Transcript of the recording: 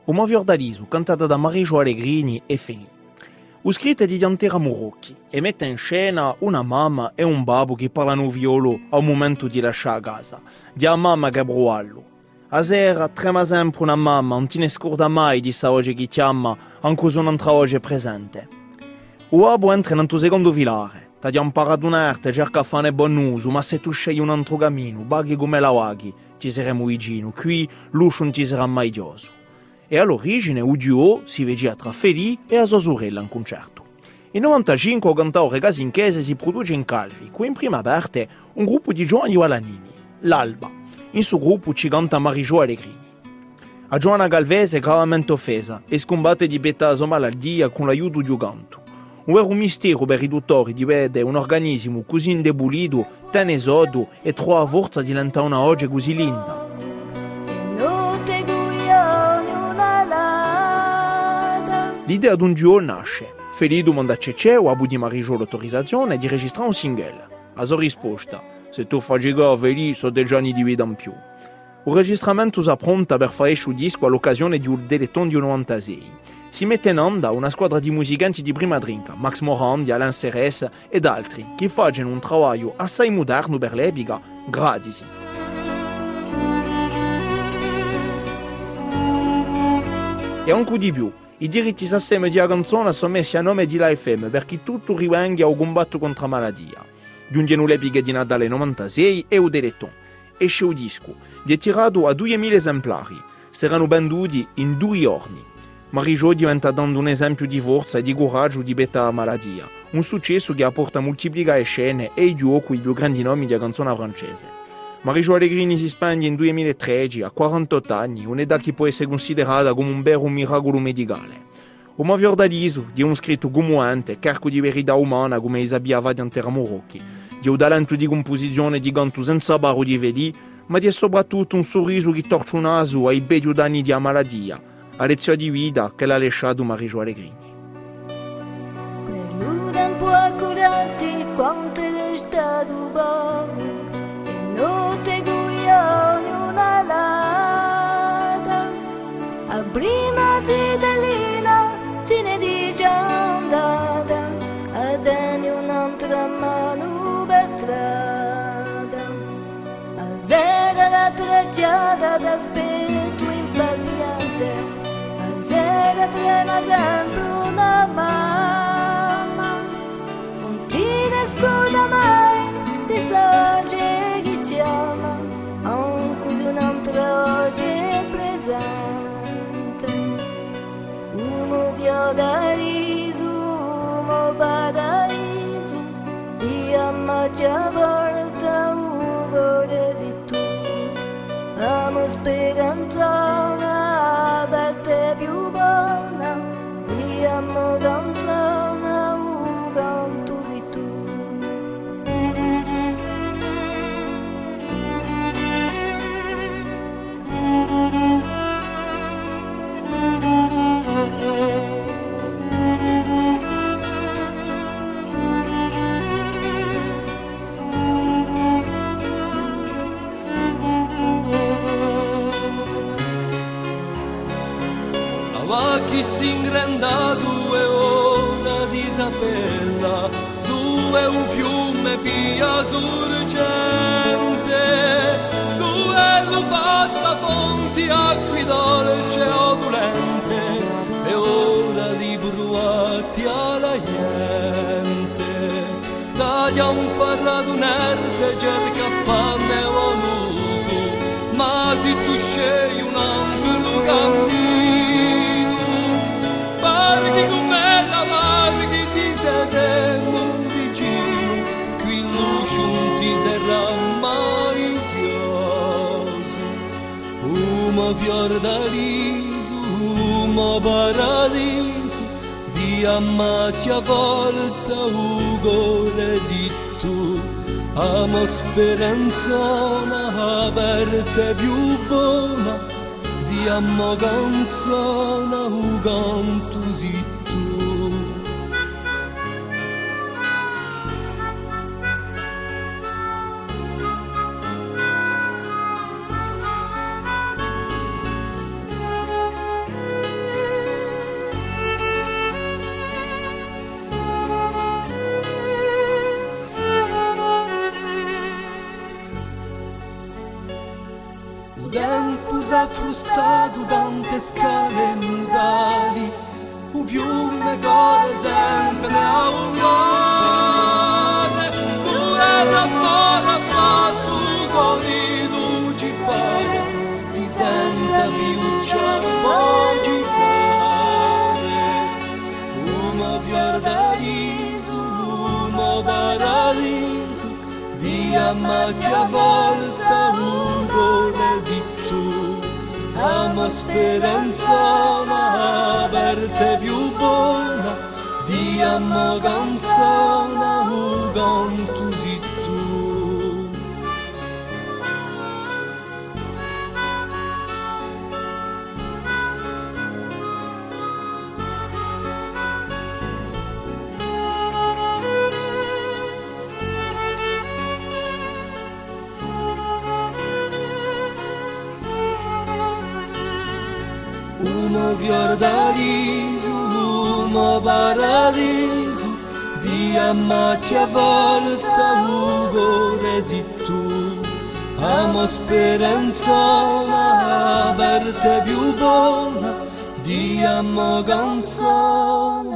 Uma Fiordaliso, cantata da Marijo Allegrini e Feli. Scritta di Diantera Murocchi e mette in scena una mamma e un babbo che parlano violo al momento di lasciare casa. Di a mamma che bruallo. A sera trema sempre una mamma, non ti ne scorda mai di sa oggi che chiama, anche se un'altra oggi è presente. O babbo entra nel tuo secondo filare, ti ha imparato un'arte, cerca di fare buon uso, ma se tu scegli un altro cammino, baghi come la waghi, ti saremo vicino, qui l'uscio non ti sarà mai dioso. E all'origine il duo si vedeva tra Feli e a sua sorella in concerto. In 95 il cantautore casinchese si produce in Calvi, qui in prima parte un gruppo di giovani walanini, l'Alba. In suo gruppo ci canta Marijo Allegrini. A Giovanna Galvese è gravemente offesa e scombatte di bettare la sua malattia con l'aiuto di un canto. Un vero mistero per i dottori di vedere un organismo così indebolito, tenesodo e trova forza di diventare una oggi così linda. L'idea di un duo nasce. Feli domanda a Ceceo, a di Marijo l'autorizzazione di registrare un single. A sua risposta, se tu fai giocare Feli, so 10 anni di vita in più. Il registramento si pronta per fare il disco all'occasione del Deletton di 96. Si mette in onda una squadra di musicanti di prima drinca, Max Morandi, Alain Serres ed altri, che fanno un lavoro assai moderno per l'epoca, gratis. E anche di più. I diritti assieme di canzone sono messi a nome di l'AFM perché tutto rivenga al combatto contro la malattia. Giungono le pighe di Natale 96 e il Deletton. Esce il disco, tirato a 2000 esemplari. Saranno venduti in 2 giorni. Marijo diventa dando un esempio di forza e di coraggio di bettare la malattia. Un successo che porta a moltiplicare scene e i duo con i più grandi nomi della canzone francese. Marijo Allegrini si spegne in 2013 a 48 anni, un'età che può essere considerata come un vero miracolo medicale. Uma Fiordaliso, di uno scritto commovente, carico di verità umana come esabiava Diantera Murocchi, di un talento di composizione di canto senza baro di Feli, ma di soprattutto un sorriso che torce un naso ai bei danni di malattia, a lezione di vita che l'ha lasciato Marijo Allegrini. Quello tempo accurati quanto è stato buono. Non te guioni una lata, a prima zitellina se ne dice andata, a dare un'altra mano per strada, a sera la tracciata d'aspetto impaziente, a sera trema sempre una mamma, non ti ne scorda mai di saggi. Chiama anche un'altra oggi è presente, uno Fiordaliso, uno paradiso, di ammaccia volta uno resi tu, amo speranza una parte più buona, di amo canzone un canto di tu. Chi si ingranda 2 ore di Isabella, 2 un fiume pia sorgente, 2 lo passa ponti acqui dolce odulente, e ora di bruati alla gente. Tagliam parlato un'erte cerca fame o nuso, ma se tu scegli un altro cammino, varghi come la varghi ti saremo vicino, qui luce non ti sarà mai chioso. Uma Fiordaliso, uma paradiso, di ammatti a volta ugo resi tu, amo speranza una parte più buona, di amo canzone u canto si tu. stato tante scale nudali, un fiume corre sempre a un mare, dove l'amore ha fatto soli luci pare, ti senta piuccia vocitare, uno fior d'aliso, uno paradiso, di ammacci a volta ugo resi tu, amo speranza aperte più buona, di amo canzone u cantu si tu. Umo fior d'aliso, umo paradiso, di ammacci a volta ugo resi tu, amo speranza aperte più buona, di amo canzone